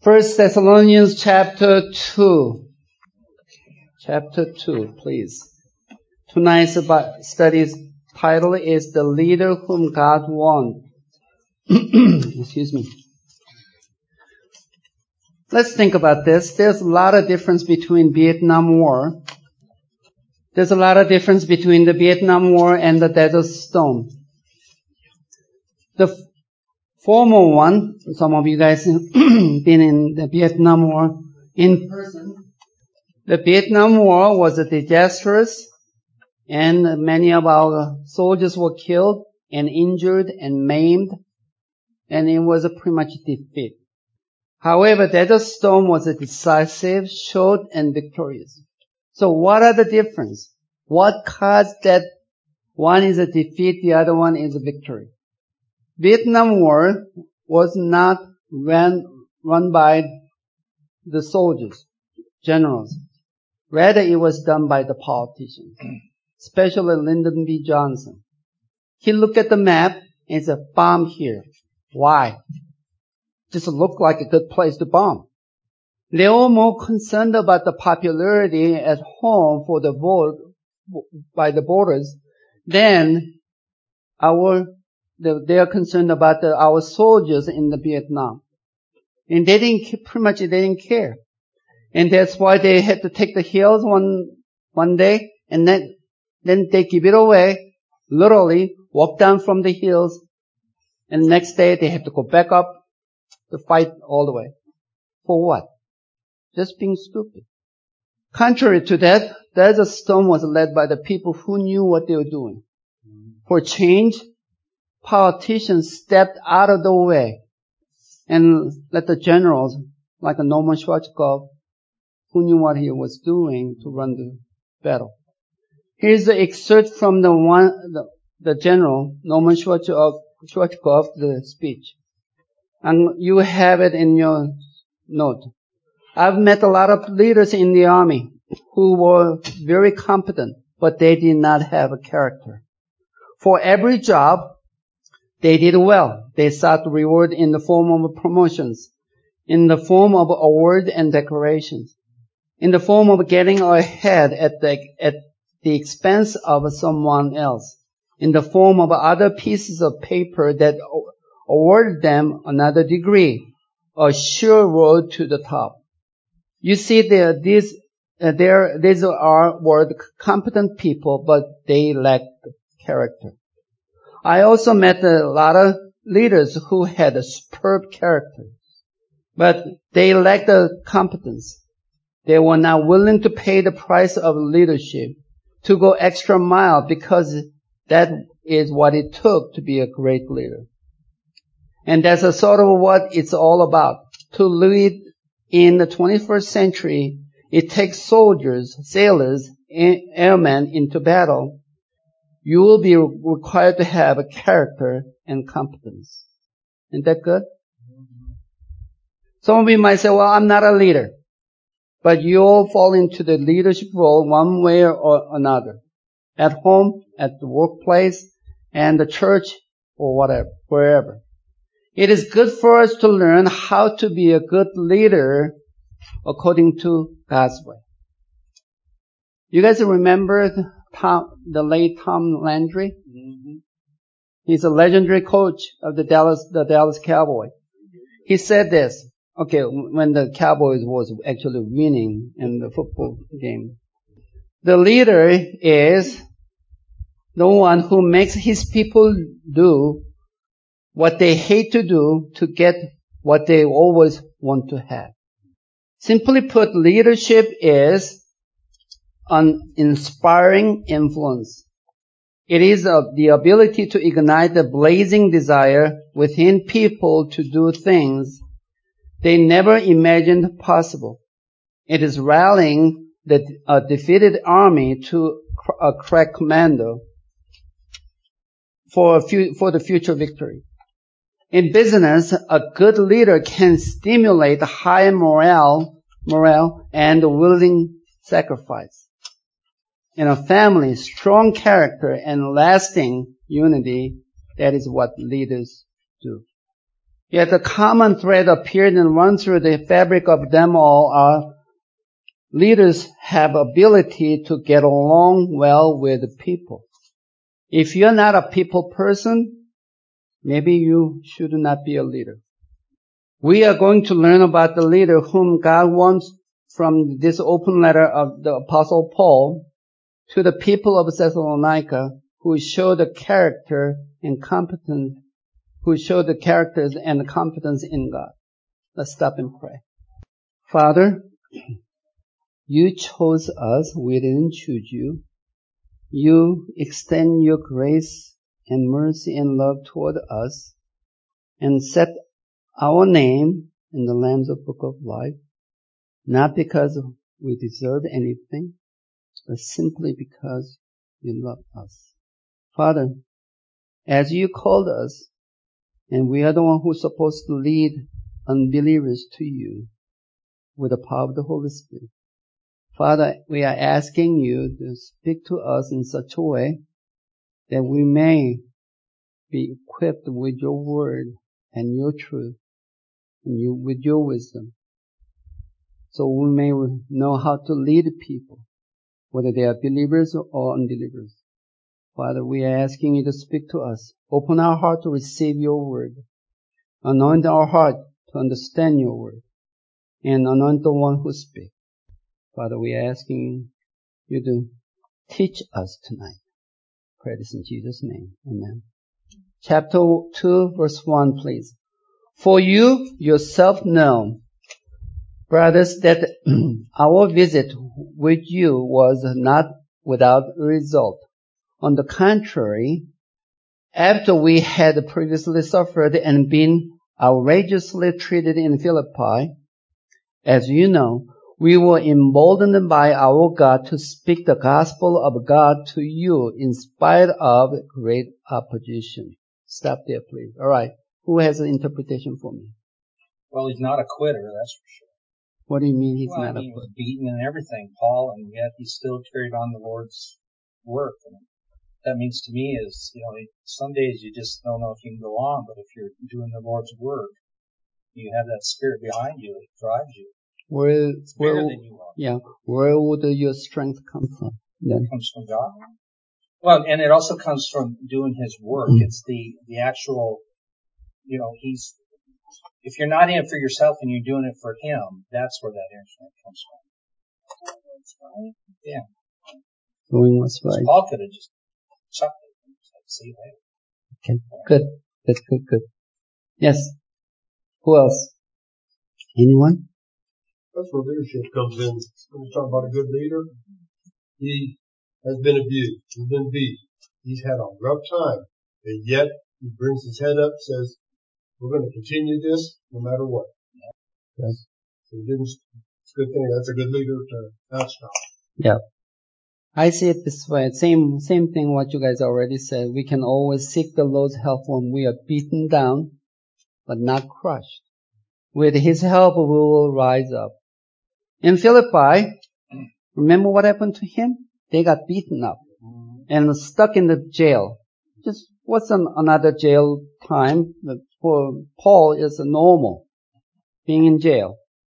First Thessalonians chapter 2. Chapter 2, please. Tonight's study's title is The Leader Whom God Wants. Excuse me. Let's think about this. There's a lot of difference between Vietnam War. There's a lot of difference between the Vietnam War and the Desert Storm. The former one, some of you guys have been in the Vietnam War in person. The Vietnam War was disastrous, and many of our soldiers were killed and injured and maimed, and it was a pretty much defeat. However, Desert Storm was decisive, short, and victorious. So what are the difference? What caused that one is a defeat, the other one is a victory? Vietnam War was not run by the soldiers, generals. Rather, it was done by the politicians, especially Lyndon B. Johnson. He looked at the map and said, bomb here. Why? Just looked like a good place to bomb. They were more concerned about the popularity at home for the vote by the voters than they are concerned about our soldiers in the Vietnam. And they didn't care. And that's why they had to take the hills one day, and then they give it away, literally walk down from the hills, and the next day they have to go back up to fight all the way. For what? Just being stupid. Contrary to that, Desert Storm was led by the people who knew what they were doing. For change, politicians stepped out of the way and let the generals, like Norman Schwarzkopf, who knew what he was doing, to run the battle. Here's the excerpt from the general, Norman Schwarzkopf, the speech. And you have it in your note. I've met a lot of leaders in the army who were very competent, but they did not have a character. For every job, they did well. They sought reward in the form of promotions, in the form of awards and decorations, in the form of getting ahead at the expense of someone else, in the form of other pieces of paper that awarded them another degree, a sure road to the top. You see, these were competent people, but they lacked character. I also met a lot of leaders who had a superb character, but they lacked the competence. They were not willing to pay the price of leadership, to go extra mile, because that is what it took to be a great leader. And that's a sort of what it's all about. To lead in the 21st century, it takes soldiers, sailors, airmen into battle. You will be required to have a character and competence. Isn't that good? Some of you might say, well, I'm not a leader. But you all fall into the leadership role one way or another. At home, at the workplace, and the church, or whatever, wherever. It is good for us to learn how to be a good leader according to God's way. You guys remember the late Tom Landry? Mm-hmm. He's a legendary coach of the Dallas Cowboys. He said this, when the Cowboys was actually winning in the football game. The leader is the one who makes his people do what they hate to do to get what they always want to have. Simply put, leadership is an inspiring influence. It is the ability to ignite the blazing desire within people to do things they never imagined possible. It is rallying a defeated army to a crack commando for the future victory. In business, a good leader can stimulate high morale and willing sacrifice. In a family, strong character and lasting unity, that is what leaders do. Yet the common thread appeared and run through the fabric of them all are leaders have ability to get along well with people. If you're not a people person, maybe you should not be a leader. We are going to learn about the leader whom God wants from this open letter of the Apostle Paul to the people of Thessalonica who show the character and competence, who show the characters and competence in God. Let's stop and pray. Father, you chose us. We didn't choose you. You extend your grace and mercy and love toward us and set our name in the Lamb's Book of Life, not because we deserve anything, but simply because you love us. Father, as you called us, and we are the one who's supposed to lead unbelievers to you with the power of the Holy Spirit. Father, we are asking you to speak to us in such a way that we may be equipped with your word and your truth and with your wisdom, so we may know how to lead people, whether they are believers or unbelievers. Father, we are asking you to speak to us. Open our heart to receive your word. Anoint our heart to understand your word. And anoint the one who speaks. Father, we are asking you to teach us tonight. Pray this in Jesus' name. Amen. Chapter 2, verse 1, please. For you yourself know, brothers, that our visit with you was not without result. On the contrary, after we had previously suffered and been outrageously treated in Philippi, as you know, we were emboldened by our God to speak the gospel of God to you in spite of great opposition. Stop there, please. All right. Who has an interpretation for me? Well, he's not a quitter, that's for sure. What do you mean he's not a He was quitter? beaten and everything, Paul, and yet he still carried on the Lord's work. And that means to me is, some days you just don't know if you can go on, but if you're doing the Lord's work, you have that spirit behind you, it drives you. It's bigger than you are. Yeah. Where would your strength come from? Then? It comes from God. Well, and it also comes from doing His work. It's the actual, if you're not in it for yourself and you're doing it for Him, that's where that strength comes from. Yeah. Doing what's right. Paul could have just chucked it and said, see you later. Okay. Good. Good. Yes. Who else? Anyone? That's where leadership comes in. When you talk about a good leader, he has been abused. He's been beat. He's had a rough time. And yet, he brings his head up, says, we're going to continue this no matter what. Yes. So it's a good thing. That's a good leader to not stop. Yeah. I see it this way. Same thing what you guys already said. We can always seek the Lord's help when we are beaten down, but not crushed. With His help, we will rise up. In Philippi, remember what happened to him? They got beaten up and stuck in the jail. Just what's another jail time? For Paul is normal, being in jail.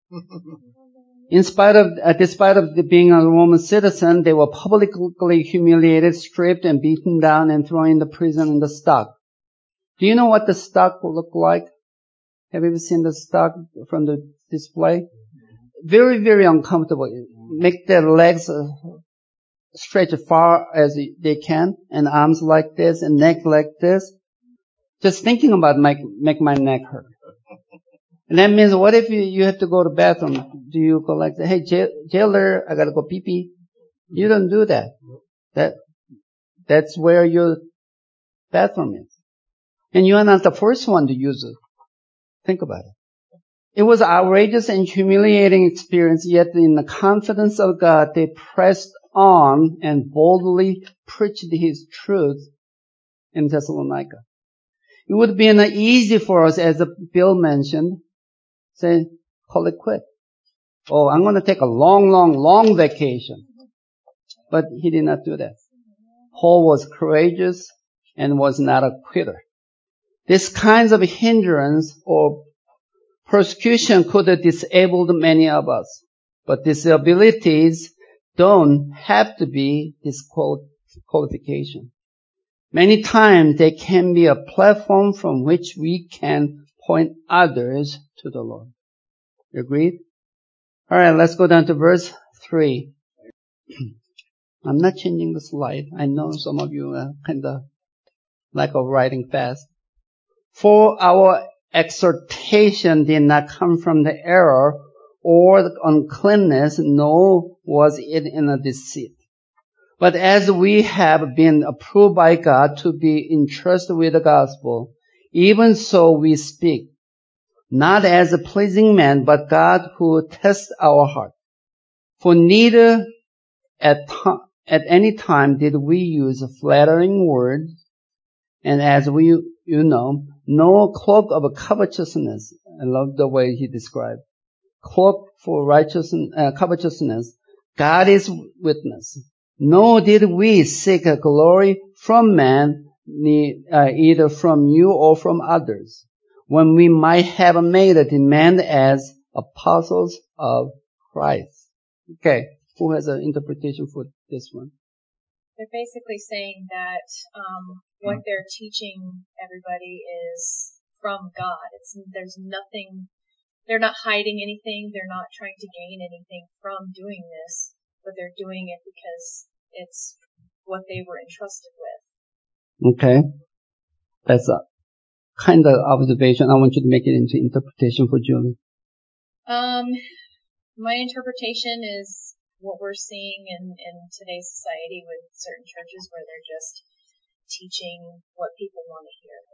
Despite of being a Roman citizen, they were publicly humiliated, stripped, and beaten down and thrown in the prison in the stock. Do you know what the stock will look like? Have you ever seen the stock from the display? Very, very uncomfortable. Make their legs stretch as far as they can, and arms like this, and neck like this. Just thinking about make my neck hurt. And that means, what if you have to go to the bathroom? Do you go like, hey, jailer, I gotta go pee-pee? You don't do that. That's where your bathroom is. And you are not the first one to use it. Think about it. It was an outrageous and humiliating experience, yet in the confidence of God, they pressed on and boldly preached His truth in Thessalonica. It would have been easy for us, as Bill mentioned, say, call it quit. Oh, I'm going to take a long vacation. But he did not do that. Paul was courageous and was not a quitter. This kind of hindrance or persecution could have disabled many of us, but disabilities don't have to be disqualification. Many times they can be a platform from which we can point others to the Lord. Agreed? Alright, let's go down to verse 3. I'm not changing the slide. I know some of you are kind of lack of writing fast. For our exhortation did not come from the error or the uncleanness, nor was it in a deceit. But as we have been approved by God to be entrusted with the gospel, even so we speak, not as a pleasing man, but God who tests our heart. For neither at any time did we use flattering words, and as you know, no cloak of covetousness. I love the way he described. Cloak for covetousness. God is witness. Nor did we seek a glory from man, either from you or from others, when we might have made a demand as apostles of Christ. Okay, who has an interpretation for this one? They're basically saying that what they're teaching everybody is from God. There's nothing, they're not hiding anything, they're not trying to gain anything from doing this, but they're doing it because it's what they were entrusted with. Okay. That's a kind of observation. I want you to make it into interpretation for Julie. My interpretation is what we're seeing in today's society with certain churches where they're just teaching what people want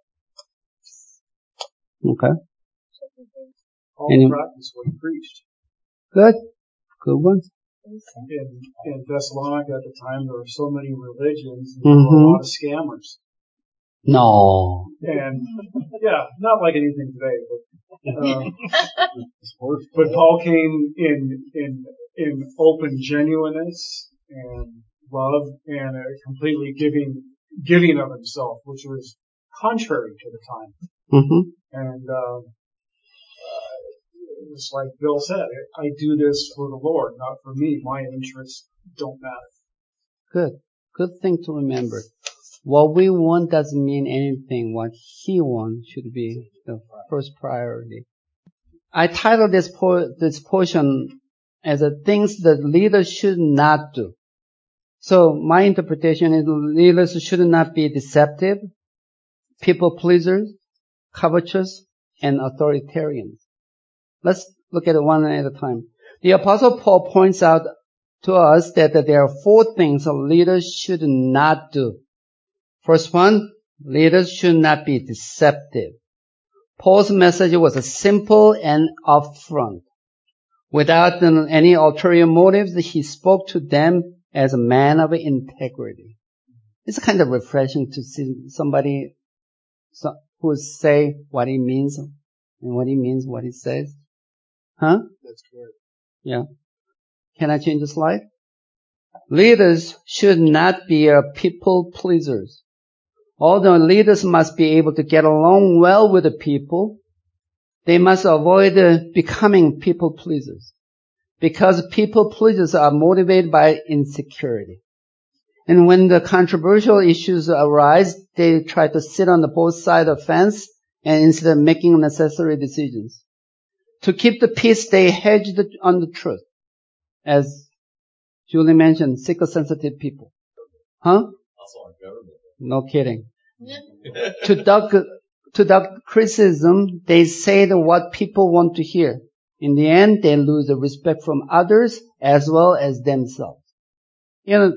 to hear. Okay. Paul practiced what he preached. Good. Good one. In Thessalonica at the time, there were so many religions, and there were a lot of scammers. No. And, yeah, not like anything today, but Paul came in open genuineness and love and completely giving of himself, which was contrary to the time. And, just like Bill said, I do this for the Lord, not for me. My interests don't matter. Good. Good thing to remember. What we want doesn't mean anything. What he wants should be the first priority. I titled this portion as things that leaders should not do. So my interpretation is leaders should not be deceptive, people pleasers, covetous, and authoritarians. Let's look at it one at a time. The Apostle Paul points out to us that there are 4 things a leader should not do. First one, leaders should not be deceptive. Paul's message was simple and upfront. Without any ulterior motives, he spoke to them as a man of integrity. It's kind of refreshing to see somebody who say what he means and what he means, what he says. Huh? That's correct. Yeah. Can I change the slide? Leaders should not be people pleasers. Although leaders must be able to get along well with the people, they must avoid becoming people pleasers. Because people pleasers are motivated by insecurity. And when the controversial issues arise, they try to sit on the both sides of the fence and instead of making necessary decisions. To keep the peace, they hedged on the truth. As Julie mentioned, seeker-sensitive people. Huh? Also our government. No kidding. To duck criticism, they say what people want to hear. In the end, they lose the respect from others as well as themselves. You know,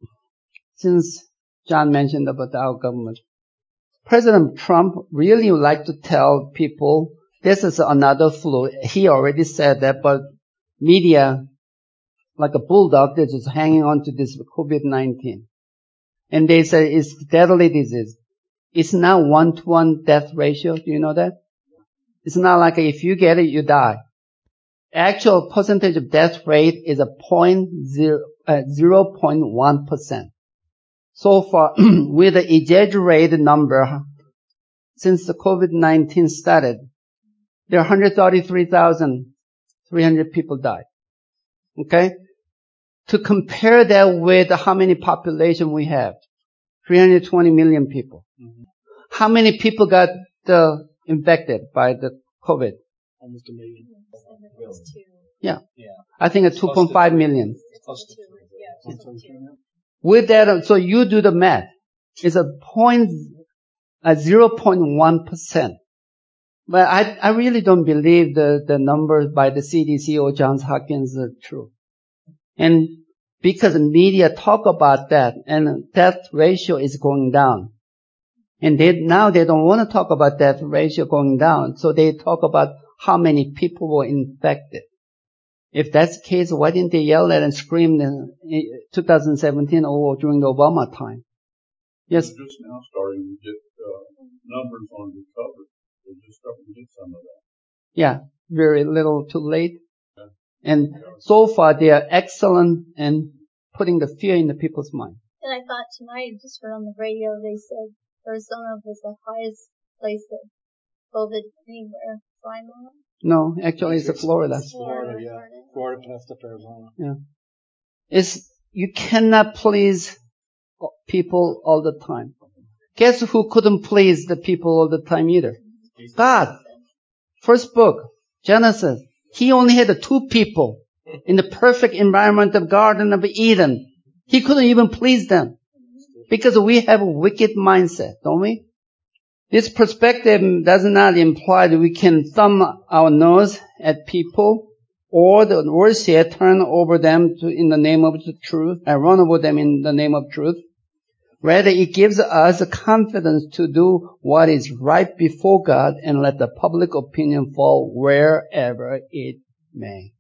since John mentioned about our government, President Trump really would like to tell people this is another flu. He already said that, but media, like a bulldog, they're just hanging on to this COVID-19. And they say it's deadly disease. It's not 1-to-1 death ratio. Do you know that? It's not like if you get it, you die. Actual percentage of death rate is 0.1%. So far, with the exaggerated number, since the COVID-19 started, there are 133,300 people died. Okay? To compare that with how many population we have, 320 million people. Mm-hmm. How many people got infected by the COVID? Almost 1 million. Yeah. Yeah. I think it's 2.5 million. Close to 2. Yeah, 2.2. With that, so you do the math. It's 0.1%. But I really don't believe the numbers by the CDC or Johns Hopkins are true. And because the media talk about that, and death ratio is going down. And now they don't want to talk about death ratio going down, so they talk about how many people were infected. If that's the case, why didn't they yell at and scream in 2017 or during the Obama time? Yes? They're just now starting to get numbers on recovery. They're just starting to get some of that. Yeah, very little too late. Yeah. And so far they are excellent in putting the fear in the people's mind. And I thought tonight, just heard on the radio, they said Arizona was the highest place of COVID anywhere. No, actually it's Florida. Florida, yeah. Florida passed up Arizona. Yeah. You cannot please people all the time. Guess who couldn't please the people all the time either? God. First book, Genesis. He only had 2 people in the perfect environment of Garden of Eden. He couldn't even please them. Because we have a wicked mindset, don't we? This perspective does not imply that we can thumb our nose at people, or the words here, turn over them in the name of the truth, and run over them in the name of truth. Rather, it gives us the confidence to do what is right before God and let the public opinion fall wherever it may.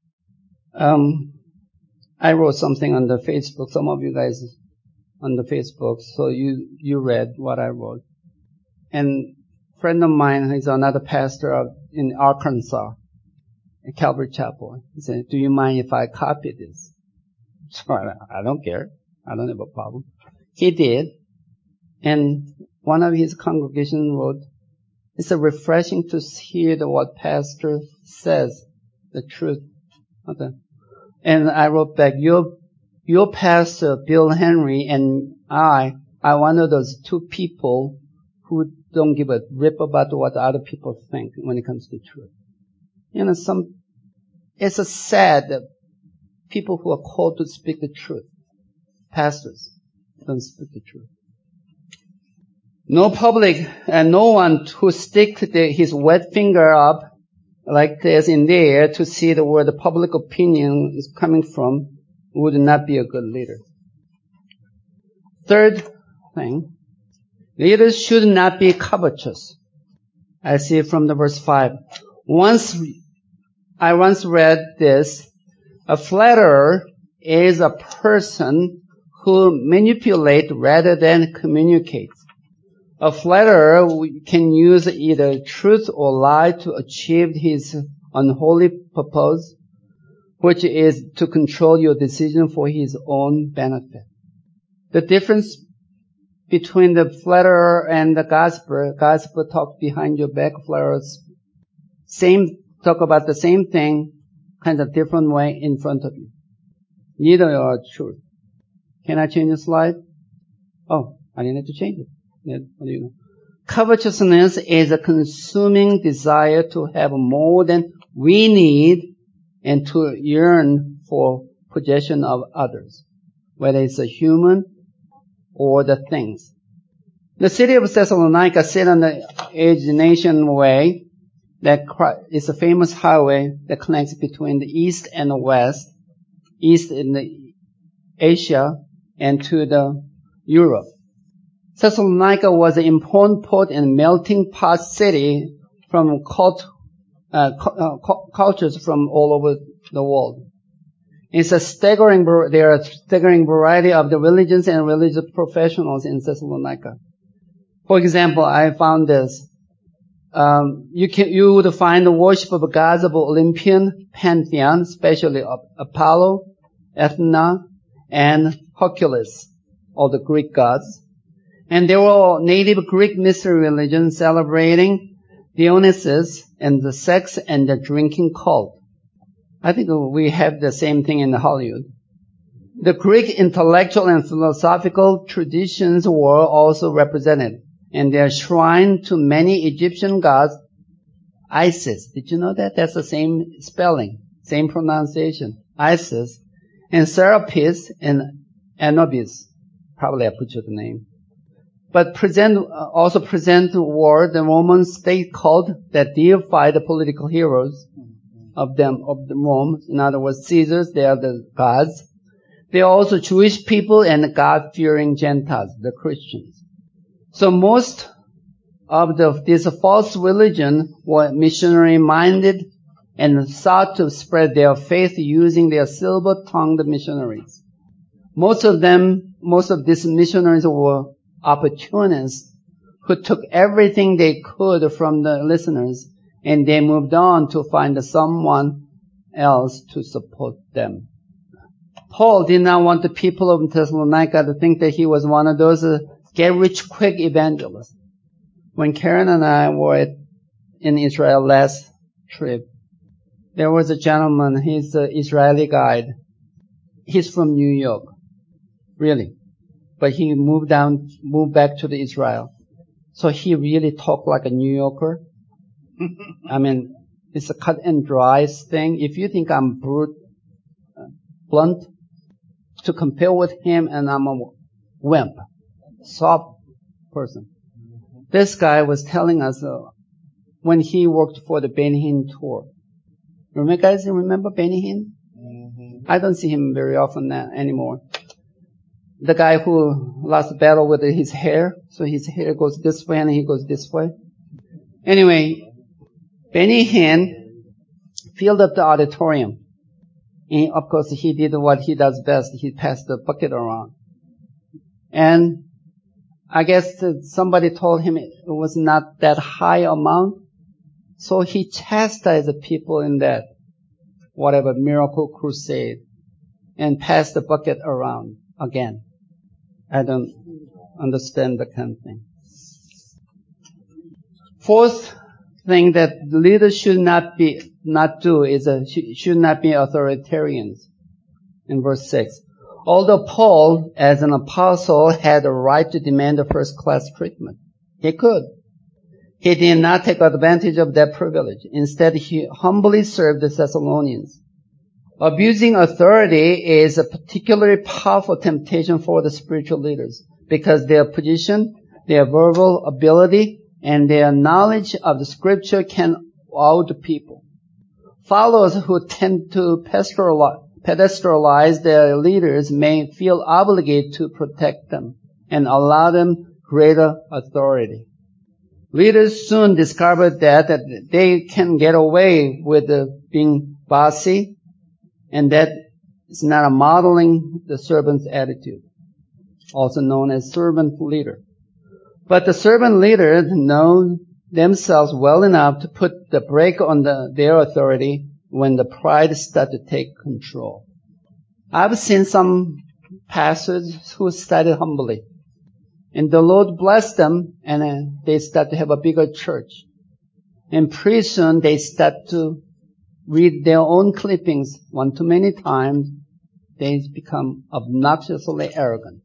I wrote something on the Facebook. Some of you guys on the Facebook, so you read what I wrote. And a friend of mine, he's another pastor in Arkansas, at Calvary Chapel. He said, "Do you mind if I copy this?" So I don't care. I don't have a problem. He did. And one of his congregation wrote, "It's refreshing to hear what pastor says, the truth." Okay. And I wrote back, your pastor, Bill Henry, and I are one of those 2 people who don't give a rip about what other people think when it comes to truth. You know, it's sad that people who are called to speak the truth, pastors, don't speak the truth. No public and no one who stick his wet finger up like this in the air to see where the public opinion is coming from would not be a good leader. Third thing, leaders should not be covetous. I see it from the verse 5. I once read this, a flatterer is a person who manipulates rather than communicates. A flatterer can use either truth or lie to achieve his unholy purpose, which is to control your decision for his own benefit. The difference between the flatterer and the gossiper talk behind your back, flatterers talk about the same thing, kind of different way in front of you. Neither are true. Can I change the slide? Oh, I didn't have to change it. Yeah, what do you know? Covetousness is a consuming desire to have more than we need and to yearn for possession of others, whether it's a human or the things. The city of Thessalonica sits on the Aegean Way, that is a famous highway that connects between the east and the west, east in the Asia and to the Europe. Thessalonica was an important port and melting pot city from cultures from all over the world. There are a staggering variety of the religions and religious professionals in Thessalonica. For example, I found this. You would find the worship of gods of Olympian pantheon, especially Apollo, Athena, and Hercules, all the Greek gods. And there were native Greek mystery religions celebrating Dionysus and the sex and the drinking cult. I think we have the same thing in Hollywood. The Greek intellectual and philosophical traditions were also represented, and they are shrine to many Egyptian gods. Isis. Did you know that? That's the same spelling, same pronunciation. Isis. And Serapis and Anubis. Probably I butchered the name. But also present were the Roman state cult that deified the political heroes of the Rome. In other words, Caesars, they are the gods. They are also Jewish people and God-fearing Gentiles, the Christians. So most of this false religion were missionary-minded and sought to spread their faith using their silver-tongued missionaries. Most of these missionaries were opportunists who took everything they could from the listeners and they moved on to find someone else to support them. Paul did not want the people of Thessalonica to think that he was one of those get-rich-quick evangelists. When Karen and I were in Israel last trip, there was a gentleman, he's an Israeli guide. He's from New York. Really. But he moved back to the Israel. So he really talked like a New Yorker. I mean, it's a cut and dry thing. If you think I'm blunt, to compare with him, and I'm a wimp, soft person. This guy was telling us when he worked for the Benny Hinn tour. Guys, remember Benny Hinn? Mm-hmm. I don't see him very often anymore. The guy who lost the battle with his hair, so his hair goes this way and he goes this way. Anyway, Benny Hinn filled up the auditorium. And of course, he did what he does best. He passed the bucket around. And I guess somebody told him it was not that high amount. So he chastised the people in that, whatever, miracle crusade and passed the bucket around again. I don't understand that kind of thing. Fourth thing that leaders should not be authoritarians. In verse 6. Although Paul, as an apostle, had a right to demand a first-class treatment, he could. He did not take advantage of that privilege. Instead, he humbly served the Thessalonians. Abusing authority is a particularly powerful temptation for the spiritual leaders because their position, their verbal ability, and their knowledge of the scripture can wow the people. Followers who tend to pedestalize their leaders may feel obligated to protect them and allow them greater authority. Leaders soon discovered that they can get away with being bossy, and that is not a modeling the servant's attitude, also known as servant leader. But the servant leaders know themselves well enough to put the brake on their authority when the pride starts to take control. I've seen some pastors who started humbly, and the Lord blessed them, and they start to have a bigger church. And pretty soon they start to read their own clippings one too many times. They become obnoxiously arrogant.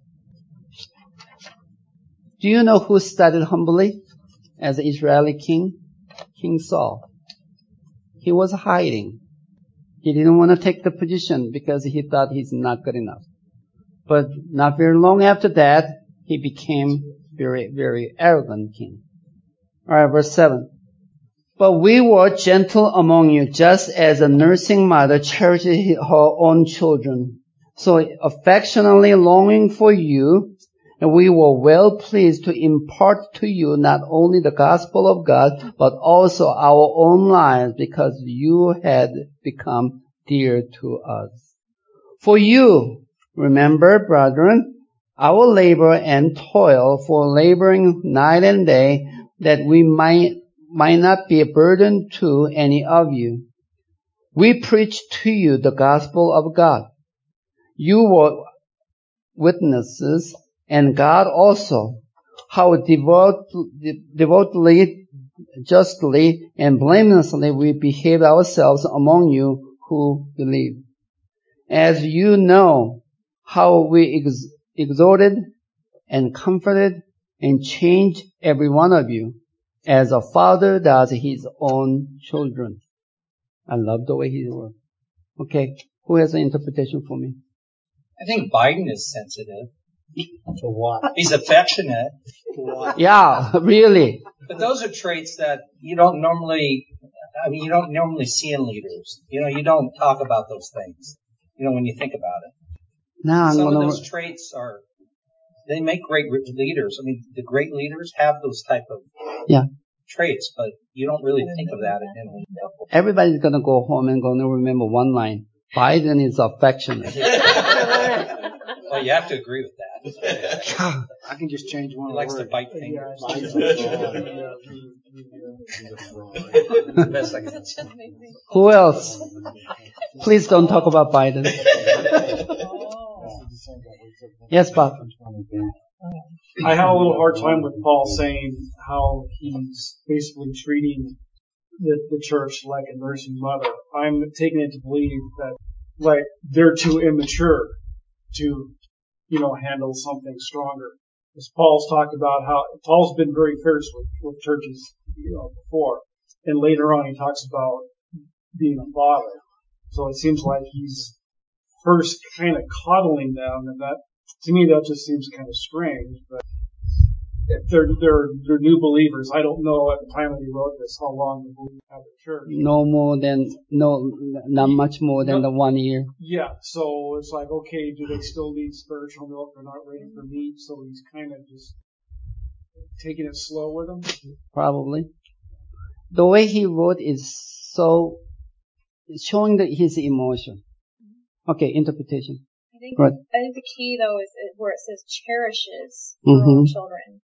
Do you know who started humbly as an Israeli king? King Saul. He was hiding. He didn't want to take the position because he thought he's not good enough. But not very long after that, he became very, very arrogant king. Alright, verse 7. But we were gentle among you, just as a nursing mother cherishes her own children. So affectionately longing for you, and we were well pleased to impart to you not only the gospel of God, but also our own lives, because you had become dear to us. For you, remember, brethren, our labor and toil for laboring night and day, that we might not be a burden to any of you. We preach to you the gospel of God. You were witnesses, and God also, how devotedly, justly, and blamelessly we behave ourselves among you who believe. As you know how we exhorted and comforted and changed every one of you, as a father does his own children. I love the way he works. Okay, who has an interpretation for me? I think Biden is sensitive. To what? He's affectionate. Yeah, really. But those are traits that you don't normally see in leaders. You don't talk about those things, when you think about it. Now Some of those traits they make great leaders. I mean, the great leaders have those type of traits, but you don't really think of that in a leader. Everybody's gonna go home and gonna remember one line. Biden is affectionate. Well, you have to agree with that. I can just change one He word. likes to bite fingers. The best I can say. Who else? Please don't talk about Biden. Yes, Bob. I have a little hard time with Paul saying how he's basically treating the church like a nursing mother. I'm taking it to believe that, like, they're too immature to, handle something stronger. As Paul's talked about how Paul's been very fierce with churches, before. And later on he talks about being a father. So it seems like he's first kind of coddling them, and that, to me, that just seems kind of strange. But if they're new believers, I don't know at the time that he wrote this how long the believers have the church. Not much more than the 1 year. Yeah, so it's like, okay, do they still need spiritual milk? They're not ready for meat, so he's kind of just taking it slow with them. Probably. The way he wrote is so showing his emotion. Okay, interpretation. I think Right. the key though is where it says cherishes your own children.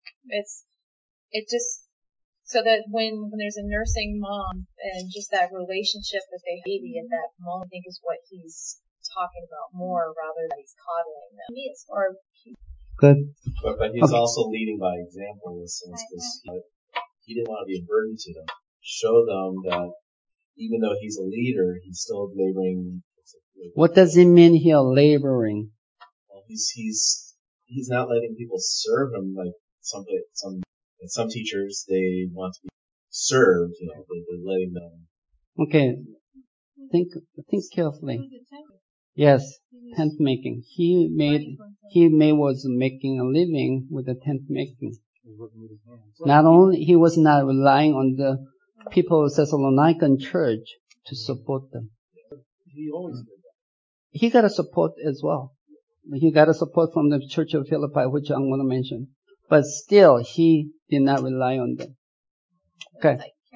It just so that when there's a nursing mom and just that relationship with the baby at that moment, I think is what he's talking about more rather than he's coddling them. To me, it's more. Good. But he's also leading by example in the sense that he didn't want to be a burden to them. Show them that even though he's a leader, he's still laboring. What does it mean here, laboring? Well, he's not letting people serve him like some teachers. They want to be served. They're letting them. Okay, think carefully. Yes, tent making. He was making a living with the tent making. Not only he was not relying on the people of Thessalonican church to support them. He always did that. He got a support as well. He got a support from the Church of Philippi, which I'm going to mention. But still, he did not rely on them. Okay.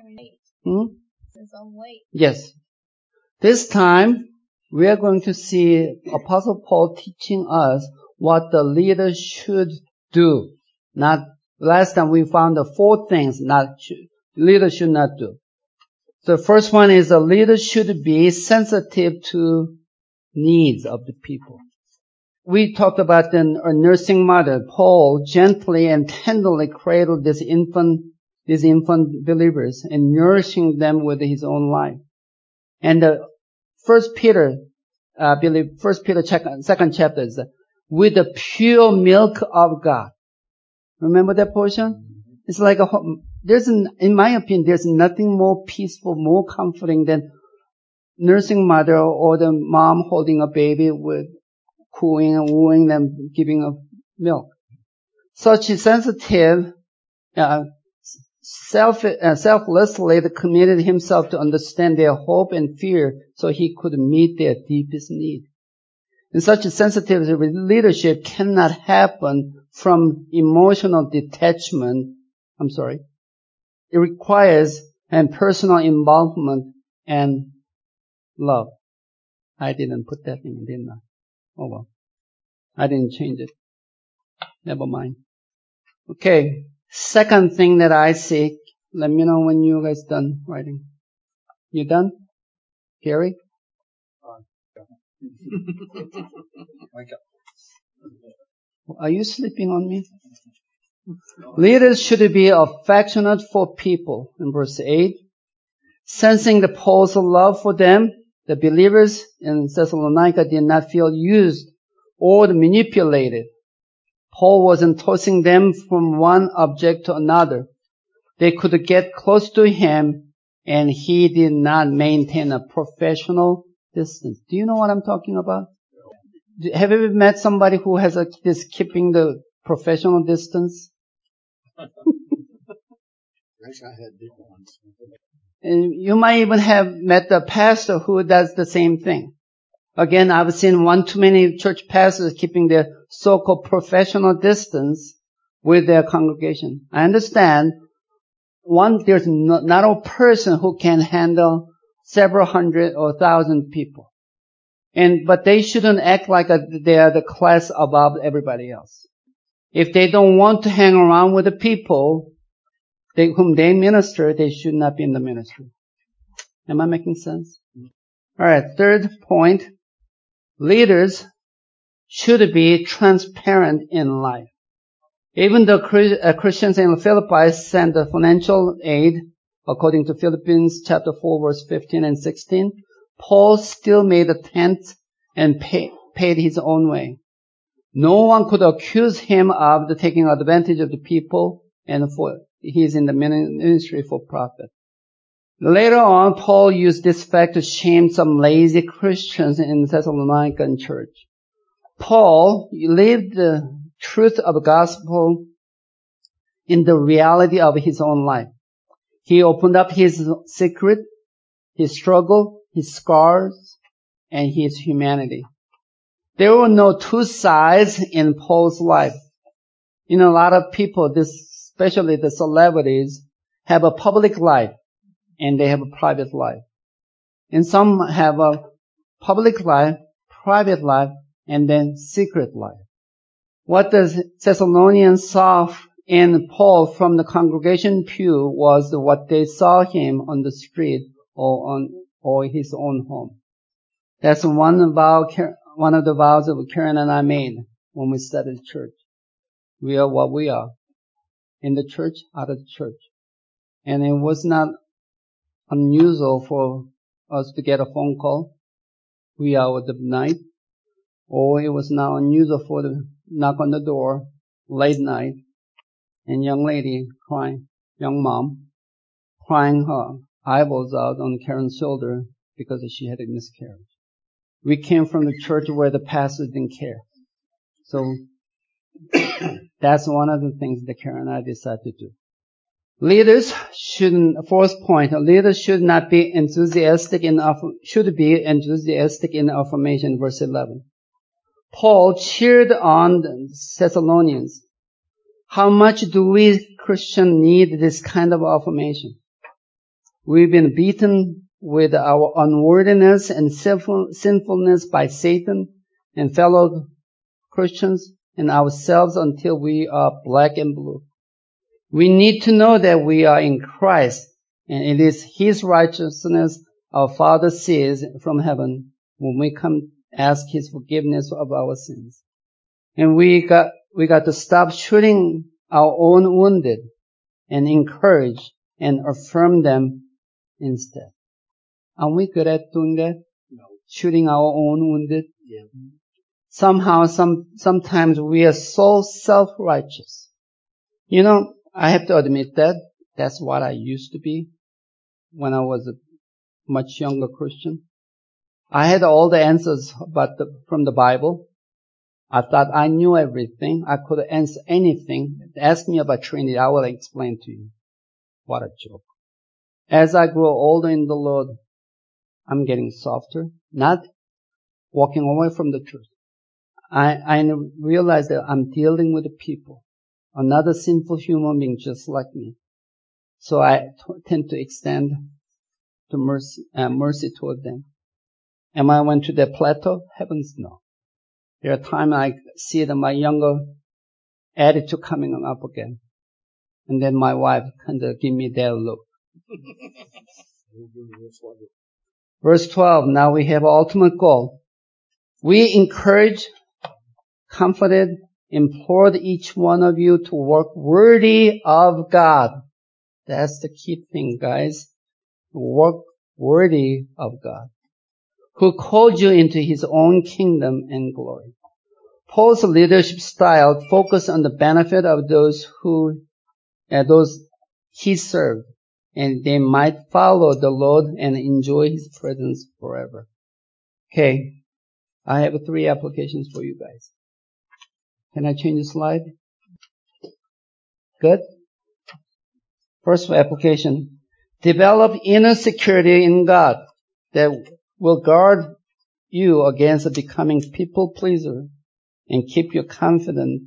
His own weight. Yes. This time, we are going to see Apostle Paul teaching us what the leader should do. Not, last time we found the 4 things leader should not do. The first one is a leader should be sensitive to needs of the people. We talked about a nursing mother. Paul gently and tenderly cradled these infant believers and nourishing them with his own life. And the First Peter second chapter is with the pure milk of God. Remember that portion? It's like in my opinion, there's nothing more peaceful, more comforting than nursing mother or the mom holding a baby with cooing and wooing them, giving up milk. Such a sensitive, selflessly committed himself to understand their hope and fear so he could meet their deepest need. And such a sensitive leadership cannot happen from emotional detachment. It requires personal involvement and love. I didn't put that in, didn't I? Oh well. I didn't change it. Never mind. Okay. Second thing that I see, let me know when you guys done writing. You done? Gary? Are you sleeping on me? Leaders should be affectionate for people. In verse 8, sensing the Paul's love for them, the believers in Thessalonica did not feel used or manipulated. Paul wasn't tossing them from one object to another. They could get close to him, and he did not maintain a professional distance. Do you know what I'm talking about? Have you ever met somebody who has this keeping the professional distance? Actually, I had different ones. And you might even have met a pastor who does the same thing. Again, I've seen one too many church pastors keeping their so-called professional distance with their congregation. I understand there's not a person who can handle several hundred or 1,000 people. But they shouldn't act like they are the class above everybody else. If they don't want to hang around with the people whom they minister, they should not be in the ministry. Am I making sense? Alright, third point. Leaders should be transparent in life. Even though Christians in Philippi sent financial aid, according to Philippians chapter 4 verse 15 and 16, Paul still made a tent and paid his own way. No one could accuse him of taking advantage of the people, and he's in the ministry for profit. Later on, Paul used this fact to shame some lazy Christians in the Thessalonican church. Paul lived the truth of the gospel in the reality of his own life. He opened up his secret, his struggle, his scars, and his humanity. There were no two sides in Paul's life. A lot of people, especially the celebrities, have a public life and they have a private life. And some have a public life, private life, and then secret life. What the Thessalonians saw in Paul from the congregation pew was what they saw him on the street or his own home. That's one of the vows that Karen and I made when we started church. We are what we are. In the church, out of the church. And it was not unusual for us to get a phone call, wee hour of the night, or it was not unusual for the knock on the door, late night, and young lady crying, young mom, crying her eyeballs out on Karen's shoulder because she had a miscarriage. We came from the church where the pastor didn't care. So that's one of the things that Karen and I decided to do. Fourth point, leaders should be enthusiastic in affirmation, verse 11. Paul cheered on the Thessalonians. How much do we Christians need this kind of affirmation? We've been beaten with our unworthiness and sinfulness by Satan and fellow Christians and ourselves until we are black and blue. We need to know that we are in Christ, and it is His righteousness our Father sees from heaven when we come ask His forgiveness of our sins. And we got to stop shooting our own wounded and encourage and affirm them instead. Are we good at doing that? No. Shooting our own wounded? Yeah. Somehow, sometimes we are so self-righteous. I have to admit that that's what I used to be when I was a much younger Christian. I had all the answers from the Bible. I thought I knew everything. I could answer anything. Ask me about Trinity, I will explain to you. What a joke. As I grow older in the Lord, I'm getting softer, not walking away from the truth. I realize that I'm dealing with the people. Another sinful human being just like me. So I tend to extend the mercy toward them. Am I went to the plateau? Heavens no. There are times I see that my younger attitude coming up again. And then my wife kind of give me that look. Verse 12, now we have ultimate goal. We encourage, comforted, implored each one of you to work worthy of God. That's the key thing, guys. Work worthy of God, who called you into his own kingdom and glory. Paul's leadership style focused on the benefit of those he served, and they might follow the Lord and enjoy his presence forever. Okay, I have 3 applications for you guys. Can I change the slide? Good? First application. Develop inner security in God that will guard you against becoming people pleaser and keep you confident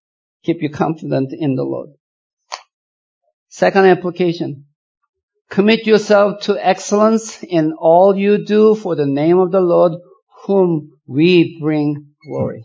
in the Lord. Second application. Commit yourself to excellence in all you do for the name of the Lord, whom we bring glory.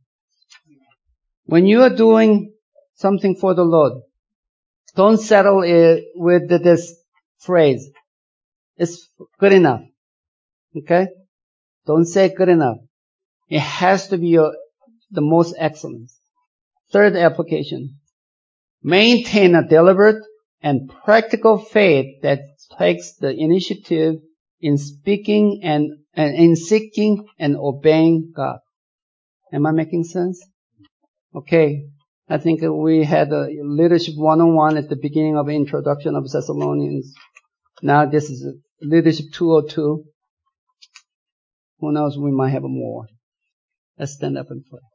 When you are doing something for the Lord, don't settle with this phrase. It's good enough. Okay? Don't say good enough. It has to be the most excellent. Third application. Maintain a deliberate and practical faith that takes the initiative in speaking and in seeking and obeying God. Am I making sense? Okay. I think we had a leadership 101 at the beginning of introduction of Thessalonians. Now this is leadership 202. Who knows, we might have more. Let's stand up and pray.